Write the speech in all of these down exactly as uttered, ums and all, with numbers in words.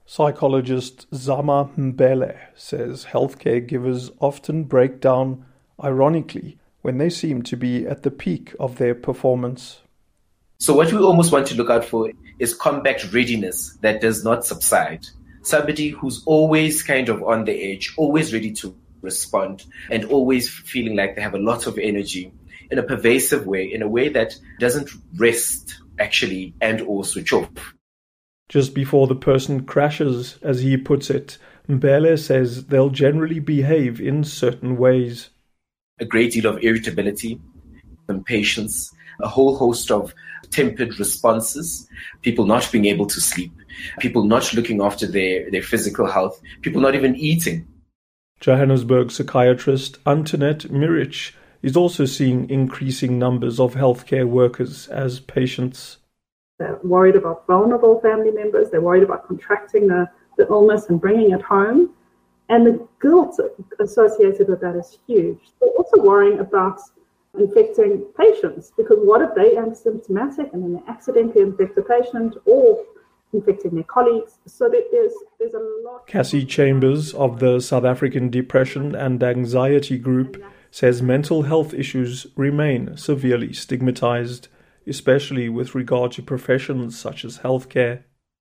Psychologist Zama Mbele says healthcare givers often break down, ironically, when they seem to be at the peak of their performance. So what we almost want to look out for is combat readiness that does not subside. Somebody who's always kind of on the edge, always ready to respond, and always feeling like they have a lot of energy in a pervasive way, in a way that doesn't rest, actually, and or switch off. Just before the person crashes, as he puts it, Mbele says they'll generally behave in certain ways. A great deal of irritability, impatience, a whole host of tempered responses, people not being able to sleep, people not looking after their, their physical health, people not even eating. Johannesburg psychiatrist Antoinette Mirich is also seeing increasing numbers of healthcare workers as patients. They're worried about vulnerable family members. They're worried about contracting the, the illness and bringing it home. And the guilt associated with that is huge. They're also worrying about infecting patients, because what if they are symptomatic and then they accidentally infect the patient or infecting their colleagues? So there's, there's a lot... Cassie Chambers of the South African Depression and Anxiety Group says mental health issues remain severely stigmatized, especially with regard to professions such as healthcare.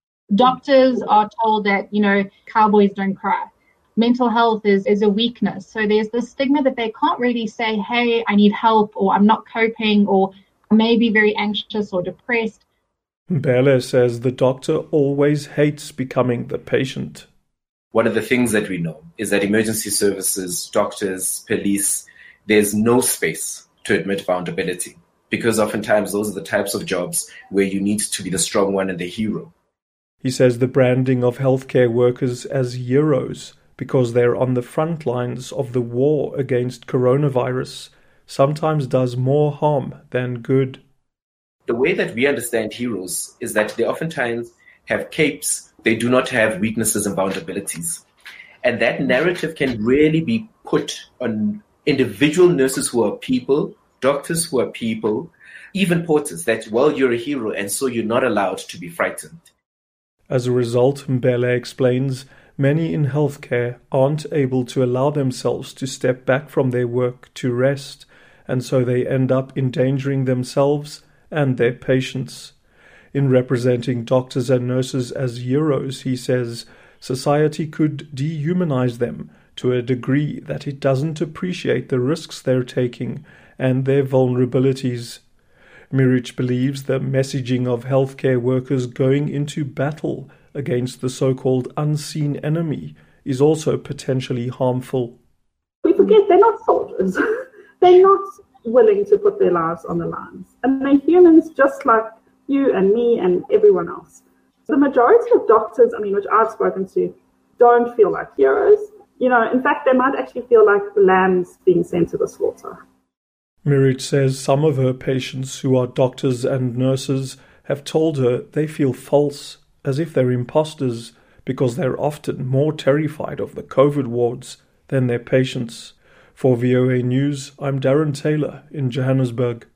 Doctors are told that, you know, cowboys don't cry. Mental health is, is a weakness. So there's this stigma that they can't really say, hey, I need help, or I'm not coping, or I may be very anxious or depressed. Mbele says the doctor always hates becoming the patient. One of the things that we know is that emergency services, doctors, police, there's no space to admit vulnerability, because oftentimes those are the types of jobs where you need to be the strong one and the hero. He says the branding of healthcare workers as heroes because they're on the front lines of the war against coronavirus sometimes does more harm than good. The way that we understand heroes is that they oftentimes have capes. They do not have weaknesses and vulnerabilities. And that narrative can really be put on individual nurses who are people, doctors who are people, even porters, that, well, you're a hero and so you're not allowed to be frightened. As a result, Mbele explains, many in healthcare aren't able to allow themselves to step back from their work to rest, and so they end up endangering themselves and their patients. In representing doctors and nurses as heroes, he says, society could dehumanize them to a degree that it doesn't appreciate the risks they're taking and their vulnerabilities. Mirich believes the messaging of healthcare workers going into battle against the so-called unseen enemy is also potentially harmful. We forget they're not soldiers. They're not willing to put their lives on the lines. And they're humans just like you and me and everyone else. The majority of doctors, I mean, which I've spoken to, don't feel like heroes. You know, in fact, they might actually feel like lambs being sent to the slaughter. Mirich says some of her patients who are doctors and nurses have told her they feel false, as if they're imposters, because they're often more terrified of the COVID wards than their patients. For V O A News, I'm Darren Taylor in Johannesburg.